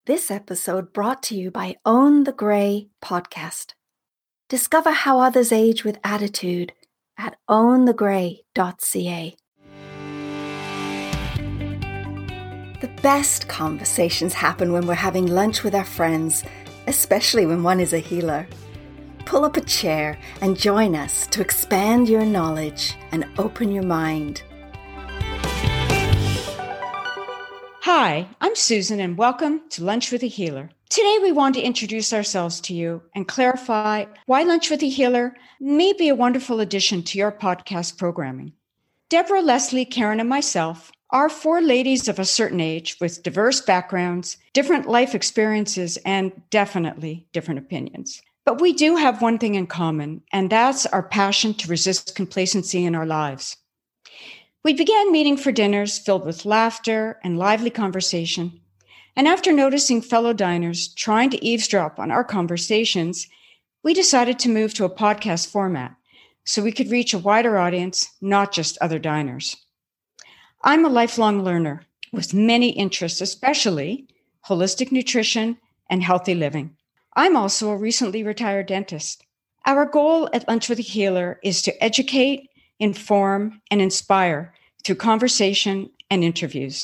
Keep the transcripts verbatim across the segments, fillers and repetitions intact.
This episode brought to you by Own the Grey podcast. Discover how others age with attitude at own the grey dot c a. The best conversations happen when we're having lunch with our friends, especially when one is a healer. Pull up a chair and join us to expand your knowledge and open your mind. Hi, I'm Susan and welcome to Lunch with a Healer. Today we want to introduce ourselves to you and clarify why Lunch with a Healer may be a wonderful addition to your podcast programming. Deborah, Leslie, Karen, and myself are four ladies of a certain age with diverse backgrounds, different life experiences, and definitely different opinions. But we do have one thing in common, and that's our passion to resist complacency in our lives. We began meeting for dinners filled with laughter and lively conversation. And after noticing fellow diners trying to eavesdrop on our conversations, we decided to move to a podcast format so we could reach a wider audience, not just other diners. I'm a lifelong learner with many interests, especially holistic nutrition and healthy living. I'm also a recently retired dentist. Our goal at Lunch with a Healer is to educate, inform, and inspire through conversation and interviews.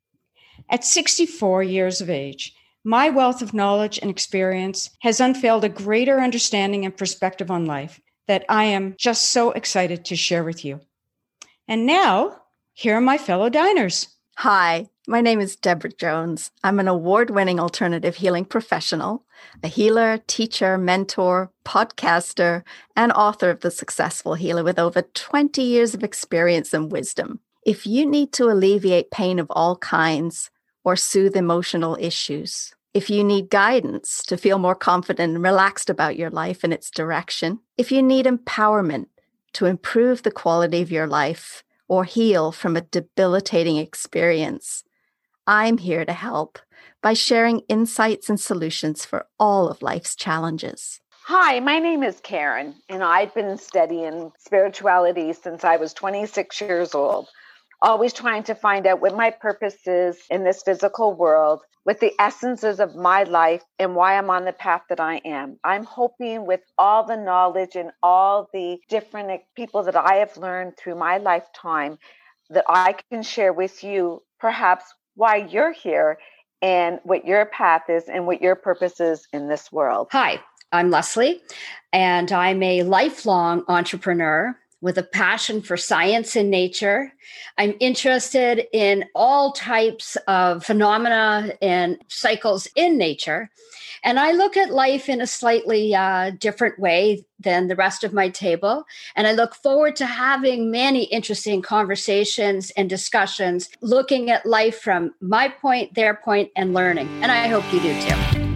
At sixty-four years of age, my wealth of knowledge and experience has unveiled a greater understanding and perspective on life that I am just so excited to share with you. And now, here are my fellow diners. Hi, my name is Deborah Jones. I'm an award-winning alternative healing professional, a healer, teacher, mentor, podcaster, and author of The Successful Healer with over twenty years of experience and wisdom. If you need to alleviate pain of all kinds or soothe emotional issues, if you need guidance to feel more confident and relaxed about your life and its direction, if you need empowerment to improve the quality of your life or heal from a debilitating experience, I'm here to help by sharing insights and solutions for all of life's challenges. Hi, my name is Karen, and I've been studying spirituality since I was twenty-six years old, always trying to find out what my purpose is in this physical world, with the essences of my life and why I'm on the path that I am. I'm hoping with all the knowledge and all the different people that I have learned through my lifetime that I can share with you perhaps why you're here and what your path is and what your purpose is in this world. Hi, I'm Leslie, and I'm a lifelong entrepreneur with a passion for science and nature. I'm interested in all types of phenomena and cycles in nature. And I look at life in a slightly uh, different way than the rest of my table. And I look forward to having many interesting conversations and discussions, looking at life from my point, their point, and learning. And I hope you do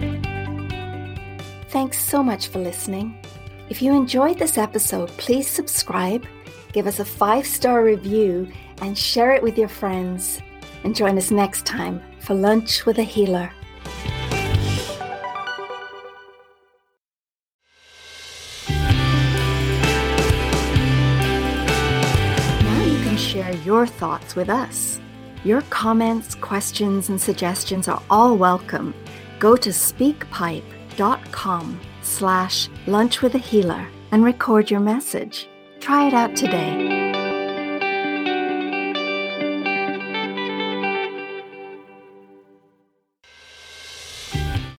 too. Thanks so much for listening. If you enjoyed this episode, please subscribe, give us a five-star review, and share it with your friends. And join us next time for Lunch with a Healer. Now you can share your thoughts with us. Your comments, questions, and suggestions are all welcome. Go to speakpipe dot com slash lunch with a healer and record your message. Try it out today.